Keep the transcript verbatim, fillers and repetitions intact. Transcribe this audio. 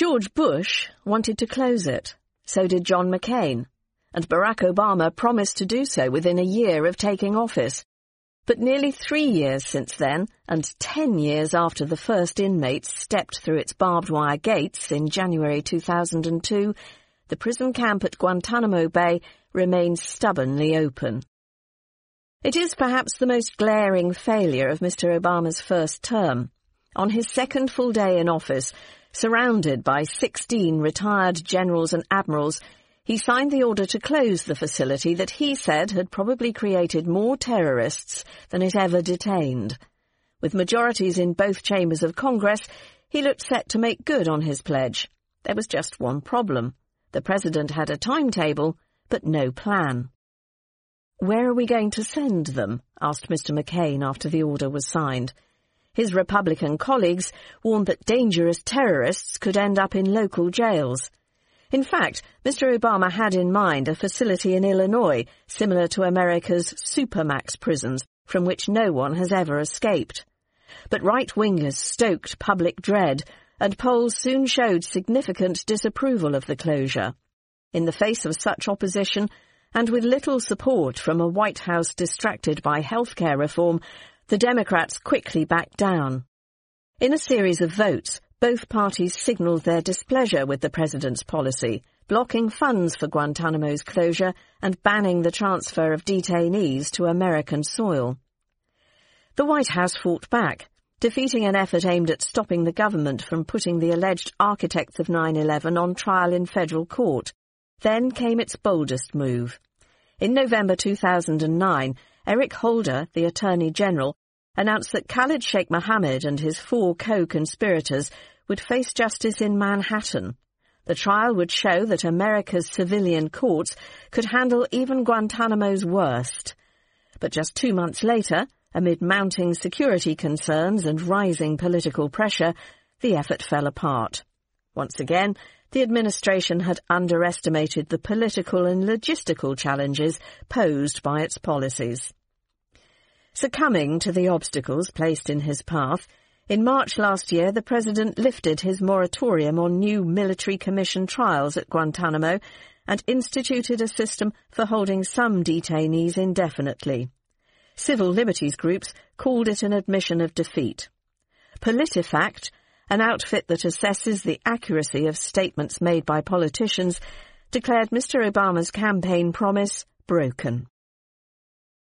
George Bush wanted to close it. So did John McCain. And Barack Obama promised to do so within a year of taking office. But nearly three years since then, and ten years after the first inmates stepped through its barbed wire gates in January two thousand two, the prison camp at Guantanamo Bay remains stubbornly open. It is perhaps the most glaring failure of Mister Obama's first term. On his second full day in office, surrounded by sixteen retired generals and admirals, he signed the order to close the facility that he said had probably created more terrorists than it ever detained. With majorities in both chambers of Congress, he looked set to make good on his pledge. There was just one problem. The president had a timetable, but no plan. "Where are we going to send them?" asked Mister McCain after the order was signed. His Republican colleagues warned that dangerous terrorists could end up in local jails. In fact, Mister Obama had in mind a facility in Illinois, similar to America's supermax prisons, from which no one has ever escaped. But right-wingers stoked public dread, and polls soon showed significant disapproval of the closure. In the face of such opposition, and with little support from a White House distracted by healthcare reform, the Democrats quickly backed down. In a series of votes, both parties signalled their displeasure with the president's policy, blocking funds for Guantanamo's closure and banning the transfer of detainees to American soil. The White House fought back, defeating an effort aimed at stopping the government from putting the alleged architects of nine eleven on trial in federal court. Then came its boldest move. In November two thousand nine, Eric Holder, the Attorney General, announced that Khalid Sheikh Mohammed and his four co-conspirators would face justice in Manhattan. The trial would show that America's civilian courts could handle even Guantanamo's worst. But just two months later, amid mounting security concerns and rising political pressure, the effort fell apart. Once again, the administration had underestimated the political and logistical challenges posed by its policies. Succumbing to the obstacles placed in his path, in March last year the President lifted his moratorium on new military commission trials at Guantanamo and instituted a system for holding some detainees indefinitely. Civil liberties groups called it an admission of defeat. PolitiFact, an outfit that assesses the accuracy of statements made by politicians, declared Mister Obama's campaign promise broken.